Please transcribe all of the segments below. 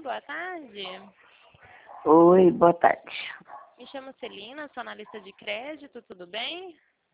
boa tarde. Oi, boa tarde. Me chamo Celina, sou analista de crédito, tudo bem?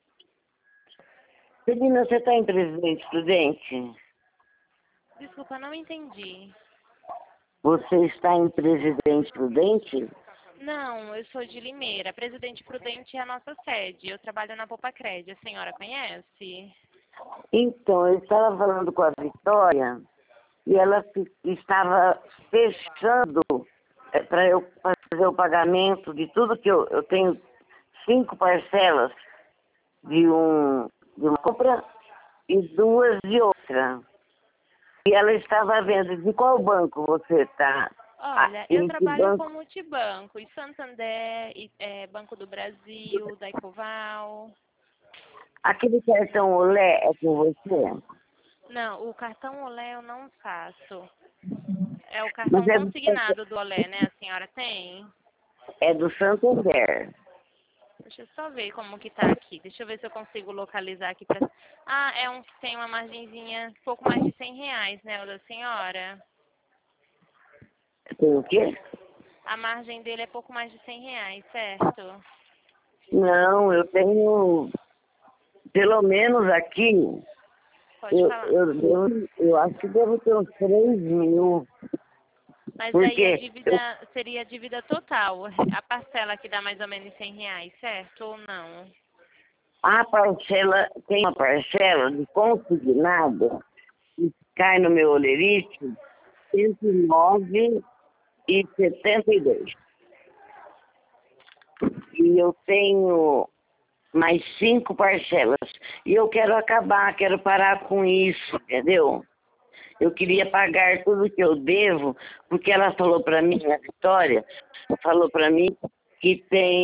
Celina, você está em Presidente Prudente? Desculpa, não entendi. Você está em Presidente Prudente? Não, eu sou de Limeira. Presidente Prudente é a nossa sede. Eu trabalho na Popacred. A senhora conhece? Então, eu estava falando com a Vitória e ela estava fechando para eu fazer o pagamento de tudo que eu tenho 5 parcelas de uma compra e 2 de outra. E ela estava vendo de qual banco você está. Olha, eu trabalho com multibanco, e Santander, Banco do Brasil, da Ecoval. Aquele cartão Olé é com você? Não, o cartão Olé eu não faço. É o Mas cartão consignado do Olé, né? A senhora tem? é do Santander. Deixa eu só ver como que tá aqui. Deixa eu ver se eu consigo localizar aqui pra... Ah, é um que tem uma margenzinha pouco mais de R$ 100, né, o da senhora? Tem o quê? A margem dele é pouco mais de R$ 100, certo? Não, eu tenho, pelo menos aqui, Pode falar. eu acho que devo ter uns 3 mil. Mas aí a Porque dívida seria a dívida total. A parcela que dá mais ou menos R$ 100, certo ou não? a parcela, tem uma parcela de consignado que cai no meu olerite, 109,72. E eu tenho mais 5 parcelas. E eu quero acabar, quero parar com isso, entendeu? Eu queria pagar tudo que eu devo, porque ela falou para mim, a Vitória, falou para mim que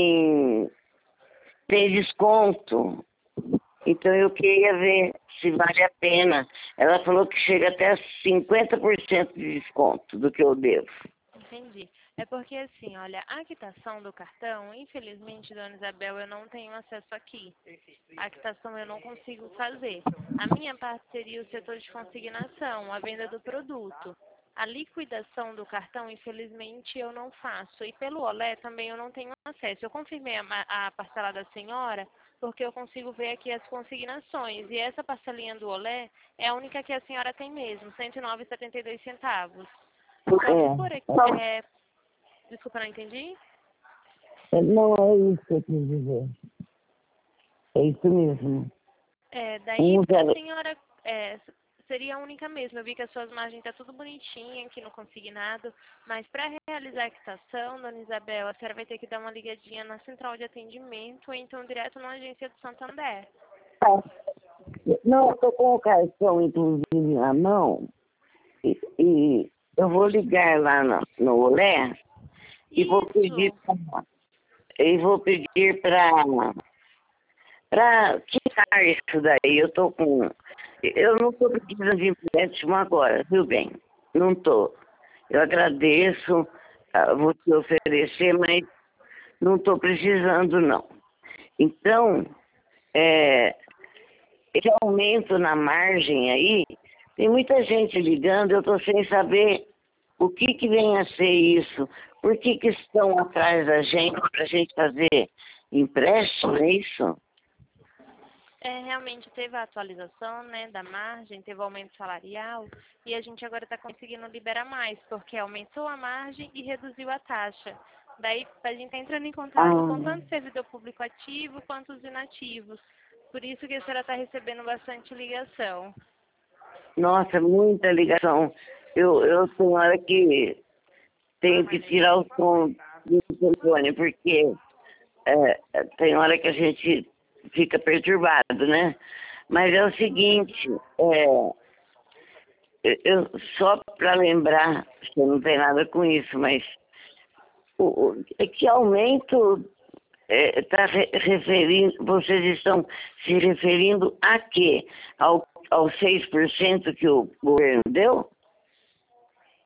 tem desconto. Então eu queria ver se vale a pena. Ela falou que chega até 50% de desconto do que eu devo. Entendi. É porque assim, olha, a quitação do cartão, infelizmente, dona Isabel, eu não tenho acesso aqui. A quitação eu não consigo fazer. A minha parte seria o setor de consignação, a venda do produto. A liquidação do cartão, infelizmente, eu não faço. E pelo Olé também eu não tenho acesso. Eu confirmei a parcela da senhora porque eu consigo ver aqui as consignações. E essa parcelinha do Olé é a única que a senhora tem mesmo, R$ 109,72. Só que por aqui, desculpa, não entendi? Não é isso que eu quis dizer. É isso mesmo. Daí para a senhora seria a única mesmo. Eu vi que as suas margens tá tudo bonitinho aqui no consignado, mas para realizar a quitação, dona Isabel, a senhora vai ter que dar uma ligadinha na central de atendimento ou então direto na agência do Santander. Não, eu estou com o cartão, inclusive, na mão, e eu vou ligar lá no Olé e vou pedir para quitar isso daí. Eu não estou precisando de empréstimo agora, viu bem? Não estou. Eu agradeço, vou te oferecer, mas não estou precisando, não. Então, esse aumento na margem aí, tem muita gente ligando, eu estou sem saber o que vem a ser isso, por que estão atrás da gente para a gente fazer empréstimo, é isso? Realmente teve a atualização, né, da margem, teve o aumento salarial e a gente agora está conseguindo liberar mais, porque aumentou a margem e reduziu a taxa. Daí a gente está entrando em contato com tanto servidor público ativo quanto os inativos. Por isso que a senhora está recebendo bastante ligação. Nossa, muita ligação. Eu tenho hora que tenho que tirar o som do telefone, porque tem hora que a gente fica perturbado, né? Mas é o seguinte, só para lembrar, que não tem nada com isso, mas que aumento está referindo, vocês estão se referindo a quê? Ao 6% que o governo deu?